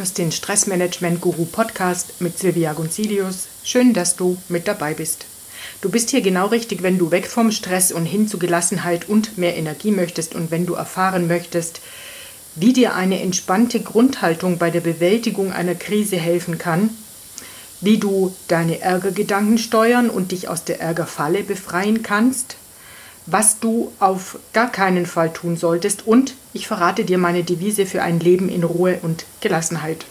hörst den Stressmanagement-Guru-Podcast mit Silvia Gonzilius. Schön, dass du mit dabei bist. Du bist hier genau richtig, wenn du weg vom Stress und hin zu Gelassenheit und mehr Energie möchtest und wenn du erfahren möchtest, wie dir eine entspannte Grundhaltung bei der Bewältigung einer Krise helfen kann, wie du deine Ärgergedanken steuern und dich aus der Ärgerfalle befreien kannst, was du auf gar keinen Fall tun solltest und ich verrate dir meine Devise für ein Leben in Ruhe und Gelassenheit.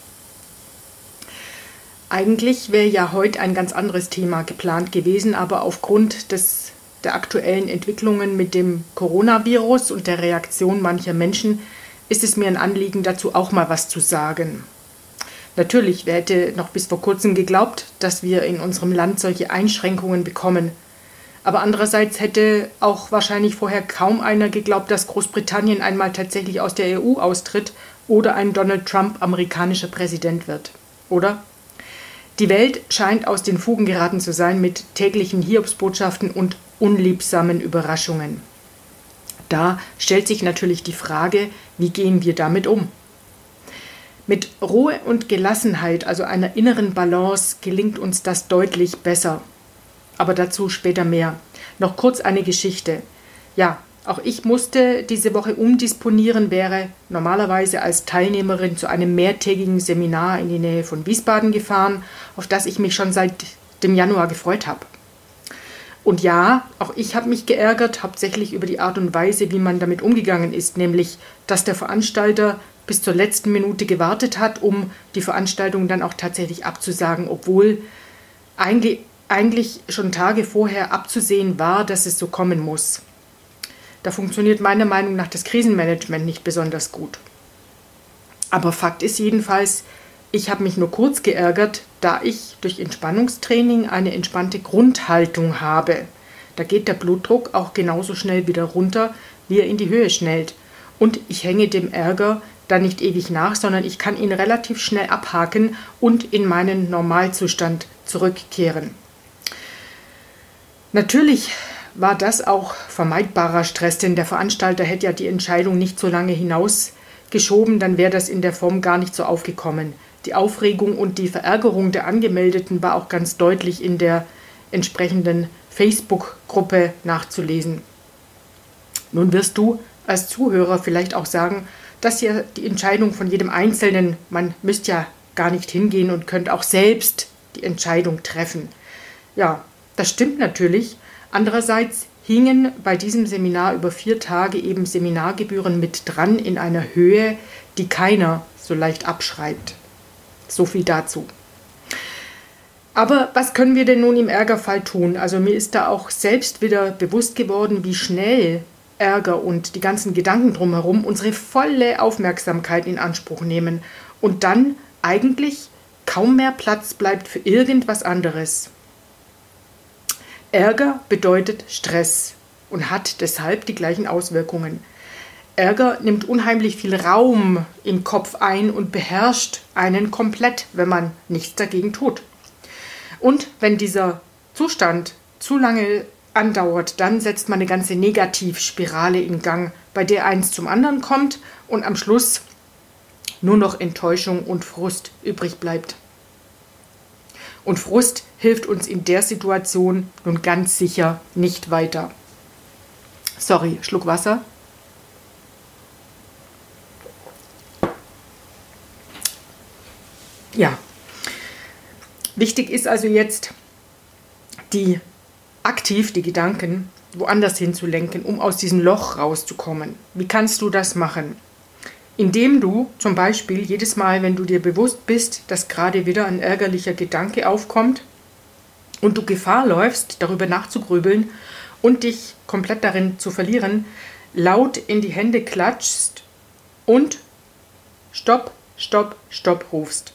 Eigentlich wäre ja heute ein ganz anderes Thema geplant gewesen, aber aufgrund der aktuellen Entwicklungen mit dem Coronavirus und der Reaktion mancher Menschen ist es mir ein Anliegen, dazu auch mal was zu sagen. Natürlich, wer hätte noch bis vor kurzem geglaubt, dass wir in unserem Land solche Einschränkungen bekommen. Aber andererseits hätte auch wahrscheinlich vorher kaum einer geglaubt, dass Großbritannien einmal tatsächlich aus der EU austritt oder ein Donald Trump amerikanischer Präsident wird. Oder? Die Welt scheint aus den Fugen geraten zu sein mit täglichen Hiobsbotschaften und unliebsamen Überraschungen. Da stellt sich natürlich die Frage, wie gehen wir damit um? Mit Ruhe und Gelassenheit, also einer inneren Balance, gelingt uns das deutlich besser. Aber dazu später mehr. Noch kurz eine Geschichte. Ja, auch ich musste diese Woche umdisponieren, wäre normalerweise als Teilnehmerin zu einem mehrtägigen Seminar in die Nähe von Wiesbaden gefahren, auf das ich mich schon seit dem Januar gefreut habe. Und ja, auch ich habe mich geärgert, hauptsächlich über die Art und Weise, wie man damit umgegangen ist, nämlich, dass der Veranstalter bis zur letzten Minute gewartet hat, um die Veranstaltung dann auch tatsächlich abzusagen, obwohl eigentlich schon Tage vorher abzusehen war, dass es so kommen muss. Da funktioniert meiner Meinung nach das Krisenmanagement nicht besonders gut. Aber Fakt ist jedenfalls, ich habe mich nur kurz geärgert, da ich durch Entspannungstraining eine entspannte Grundhaltung habe. Da geht der Blutdruck auch genauso schnell wieder runter, wie er in die Höhe schnellt. Und ich hänge dem Ärger dann nicht ewig nach, sondern ich kann ihn relativ schnell abhaken und in meinen Normalzustand zurückkehren. Natürlich war das auch vermeidbarer Stress, denn der Veranstalter hätte ja die Entscheidung nicht so lange hinausgeschoben, dann wäre das in der Form gar nicht so aufgekommen. Die Aufregung und die Verärgerung der Angemeldeten war auch ganz deutlich in der entsprechenden Facebook-Gruppe nachzulesen. Nun wirst du als Zuhörer vielleicht auch sagen, dass ja die Entscheidung von jedem Einzelnen, man müsste ja gar nicht hingehen und könnte auch selbst die Entscheidung treffen. Ja, das stimmt natürlich. Andererseits hingen bei diesem Seminar über 4 Tage eben Seminargebühren mit dran in einer Höhe, die keiner so leicht abschreibt. So viel dazu. Aber was können wir denn nun im Ärgerfall tun? Also mir ist da auch selbst wieder bewusst geworden, wie schnell Ärger und die ganzen Gedanken drumherum unsere volle Aufmerksamkeit in Anspruch nehmen und dann eigentlich kaum mehr Platz bleibt für irgendwas anderes. Ärger bedeutet Stress und hat deshalb die gleichen Auswirkungen. Ärger nimmt unheimlich viel Raum im Kopf ein und beherrscht einen komplett, wenn man nichts dagegen tut. Und wenn dieser Zustand zu lange andauert, dann setzt man eine ganze Negativspirale in Gang, bei der eins zum anderen kommt und am Schluss nur noch Enttäuschung und Frust übrig bleibt. Und Frust hilft uns in der Situation nun ganz sicher nicht weiter. Sorry, Schluck Wasser. Ja, wichtig ist also jetzt, die Gedanken woanders hinzulenken, um aus diesem Loch rauszukommen. Wie kannst du das machen? Indem du zum Beispiel jedes Mal, wenn du dir bewusst bist, dass gerade wieder ein ärgerlicher Gedanke aufkommt und du Gefahr läufst, darüber nachzugrübeln und dich komplett darin zu verlieren, laut in die Hände klatschst und Stopp, Stopp, Stopp rufst.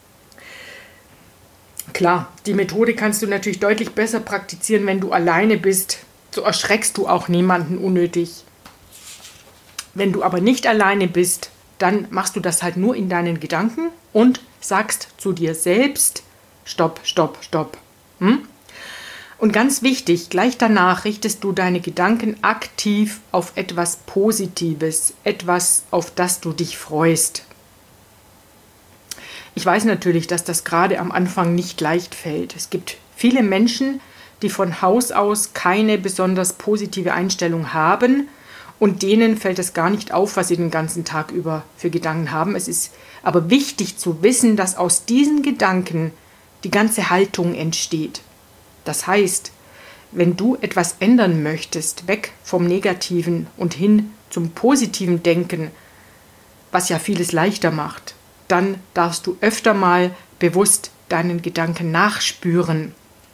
Klar, die Methode kannst du natürlich deutlich besser praktizieren, wenn du alleine bist. So erschreckst du auch niemanden unnötig. Wenn du aber nicht alleine bist, dann machst du das halt nur in deinen Gedanken und sagst zu dir selbst, Stopp, Stopp, Stopp. Und ganz wichtig, gleich danach richtest du deine Gedanken aktiv auf etwas Positives, etwas, auf das du dich freust. Ich weiß natürlich, dass das gerade am Anfang nicht leicht fällt. Es gibt viele Menschen, die von Haus aus keine besonders positive Einstellung haben und denen fällt es gar nicht auf, was sie den ganzen Tag über für Gedanken haben. Es ist aber wichtig zu wissen, dass aus diesen Gedanken die ganze Haltung entsteht. Das heißt, wenn du etwas ändern möchtest, weg vom Negativen und hin zum positiven Denken, was ja vieles leichter macht, dann darfst du öfter mal bewusst deinen Gedanken nachspüren.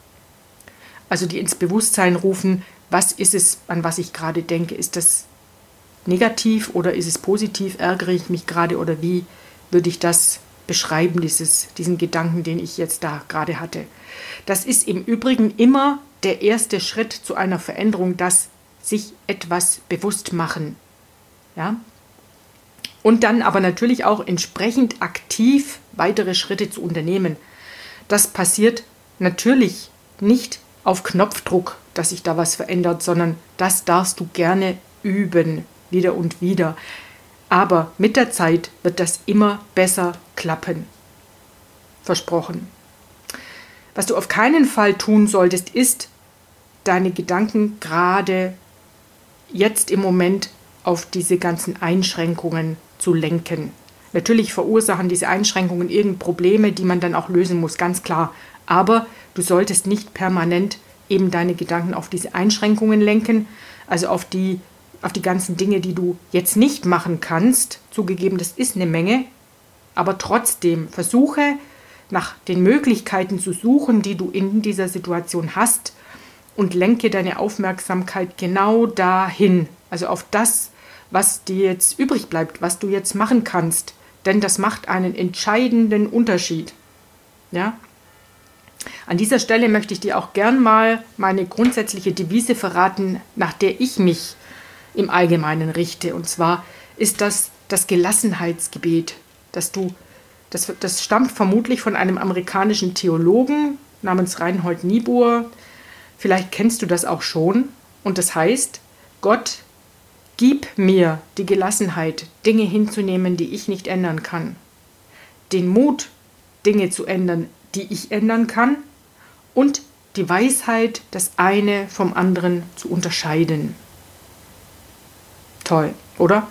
Also die ins Bewusstsein rufen, was ist es, an was ich gerade denke? Ist das negativ oder ist es positiv? Ärgere ich mich gerade oder wie würde ich das beschreiben, diesen Gedanken, den ich jetzt da gerade hatte? Das ist im Übrigen immer der erste Schritt zu einer Veränderung, dass sich etwas bewusst machen. Ja? Und dann aber natürlich auch entsprechend aktiv weitere Schritte zu unternehmen. Das passiert natürlich nicht auf Knopfdruck, dass sich da was verändert, sondern das darfst du gerne üben, wieder und wieder. Aber mit der Zeit wird das immer besser klappen. Versprochen. Was du auf keinen Fall tun solltest, ist, deine Gedanken gerade jetzt im Moment auf diese ganzen Einschränkungen zu lenken. Natürlich verursachen diese Einschränkungen irgendeine Probleme, die man dann auch lösen muss, ganz klar. Aber du solltest nicht permanent eben deine Gedanken auf diese Einschränkungen lenken, also auf die ganzen Dinge, die du jetzt nicht machen kannst. Zugegeben, das ist eine Menge, aber trotzdem versuche nach den Möglichkeiten zu suchen, die du in dieser Situation hast und lenke deine Aufmerksamkeit genau dahin, also auf das, was dir jetzt übrig bleibt, was du jetzt machen kannst, denn das macht einen entscheidenden Unterschied. Ja? An dieser Stelle möchte ich dir auch gern mal meine grundsätzliche Devise verraten, nach der ich mich im Allgemeinen richte. Und zwar ist das Gelassenheitsgebet, das stammt vermutlich von einem amerikanischen Theologen namens Reinhold Niebuhr. Vielleicht kennst du das auch schon. Und das heißt, Gott, gib mir die Gelassenheit, Dinge hinzunehmen, die ich nicht ändern kann. Den Mut, Dinge zu ändern, die ich ändern kann. Und die Weisheit, das eine vom anderen zu unterscheiden. Toll, oder?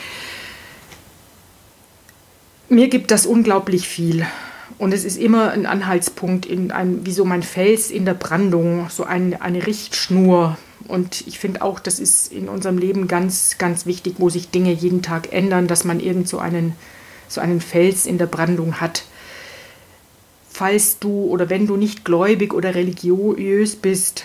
Mir gibt das unglaublich viel. Und es ist immer ein Anhaltspunkt, wie so mein Fels in der Brandung, so eine Richtschnur. Und ich finde auch, das ist in unserem Leben ganz, ganz wichtig, wo sich Dinge jeden Tag ändern, dass man irgend so einen Fels in der Brandung hat. Falls du oder wenn du nicht gläubig oder religiös bist,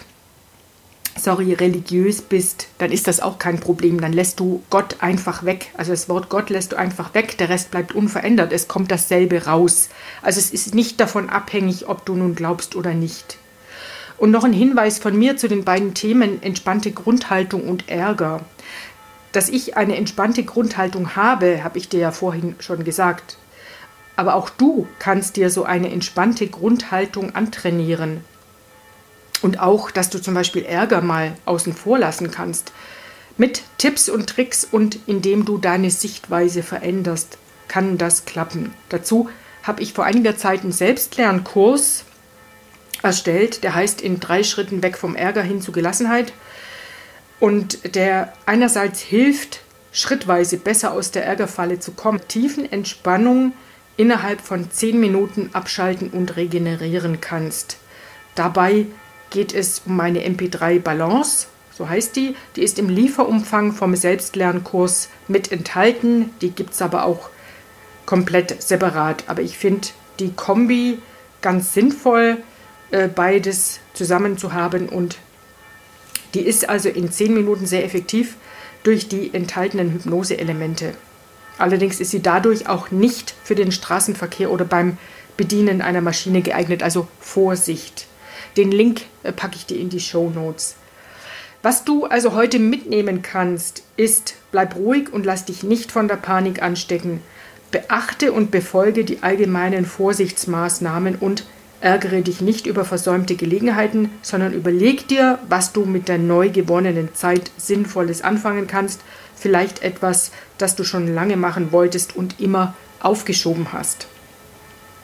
dann ist das auch kein Problem. Dann lässt du Gott einfach weg. Also das Wort Gott lässt du einfach weg, der Rest bleibt unverändert. Es kommt dasselbe raus. Also es ist nicht davon abhängig, ob du nun glaubst oder nicht. Und noch ein Hinweis von mir zu den beiden Themen entspannte Grundhaltung und Ärger. Dass ich eine entspannte Grundhaltung habe, habe ich dir ja vorhin schon gesagt. Aber auch du kannst dir so eine entspannte Grundhaltung antrainieren. Und auch, dass du zum Beispiel Ärger mal außen vor lassen kannst. Mit Tipps und Tricks und indem du deine Sichtweise veränderst, kann das klappen. Dazu habe ich vor einiger Zeit einen Selbstlernkurs erstellt, der heißt in 3 Schritten weg vom Ärger hin zu Gelassenheit. Und der einerseits hilft, schrittweise besser aus der Ärgerfalle zu kommen, tiefen Entspannung innerhalb von 10 Minuten abschalten und regenerieren kannst. Dabei geht es um meine MP3 Balance, so heißt die. Die ist im Lieferumfang vom Selbstlernkurs mit enthalten. Die gibt es aber auch komplett separat. Aber ich finde die Kombi ganz sinnvoll, beides zusammen zu haben. Und die ist also in 10 Minuten sehr effektiv durch die enthaltenen Hypnose-Elemente. Allerdings ist sie dadurch auch nicht für den Straßenverkehr oder beim Bedienen einer Maschine geeignet. Also Vorsicht. Den Link packe ich dir in die Shownotes. Was du also heute mitnehmen kannst, ist, bleib ruhig und lass dich nicht von der Panik anstecken. Beachte und befolge die allgemeinen Vorsichtsmaßnahmen und ärgere dich nicht über versäumte Gelegenheiten, sondern überleg dir, was du mit der neu gewonnenen Zeit Sinnvolles anfangen kannst. Vielleicht etwas, das du schon lange machen wolltest und immer aufgeschoben hast.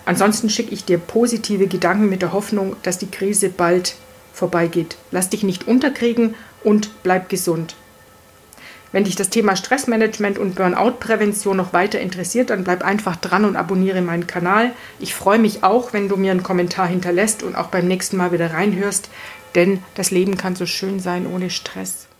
Ansonsten schicke ich dir positive Gedanken mit der Hoffnung, dass die Krise bald vorbeigeht. Lass dich nicht unterkriegen und bleib gesund. Wenn dich das Thema Stressmanagement und Burnout-Prävention noch weiter interessiert, dann bleib einfach dran und abonniere meinen Kanal. Ich freue mich auch, wenn du mir einen Kommentar hinterlässt und auch beim nächsten Mal wieder reinhörst, denn das Leben kann so schön sein ohne Stress.